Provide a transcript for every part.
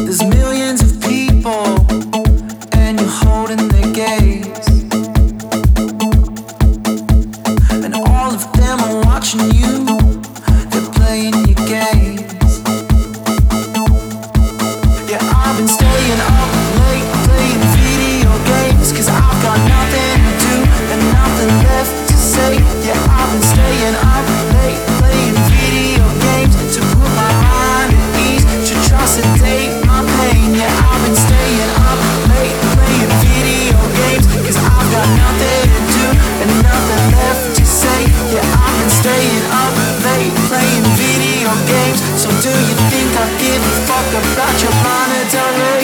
There's millions of people, and you're holding their gaze, and all of them are watching you. They're playing your games. Yeah, I've been staying up late playing video games, 'cause I've got nothing to do and nothing left to say. Yeah, I've been staying up late playing video games to put my mind at ease, to try to sedate my pain. Yeah, I've been staying up late playing video games, 'cause I've got nothing to do and nothing left to say. Yeah, I've been staying up late playing video games. So do you think I give a fuck about your Lana Del Rey?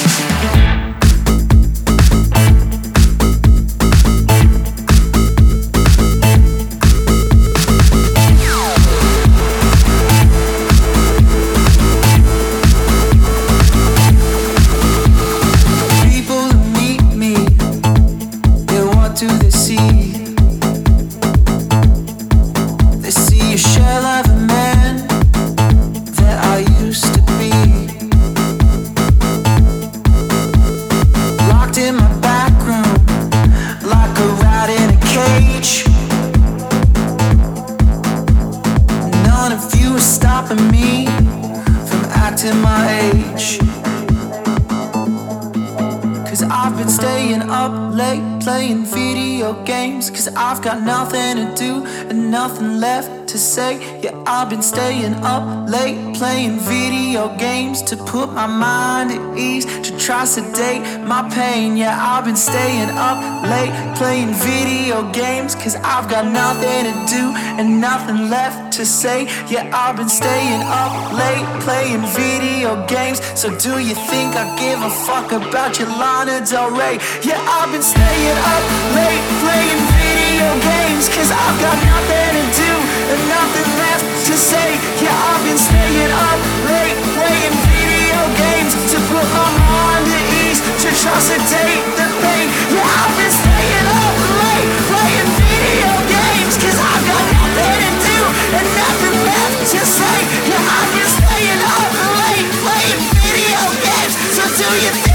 Do they see? They see a shell of a man that I used to be, locked in my back room like a rat in a cage. None of you are stopping me from acting my age, 'cause I've been staying up late playing video games, 'cause I've got nothing to do and nothing left to say. Yeah, I've been staying up late playing video games to put my mind at ease, to try sedate my pain. Yeah, I've been staying up late playing video games, 'cause I've got nothing to do and nothing left to say. Yeah, I've been staying up late playing video games. So do you think I give a fuck about your Lana Del Rey? Yeah, I've been staying up late playing video games, 'cause I've got nothing to do and nothing left to say. Yeah, I've been staying up late playing video games to put my mind at ease, to try to sedate the pain. Yeah, I've been staying up late playing video games, 'cause I've got nothing to do and nothing left to say. Yeah, I've been staying up late playing video games. So do you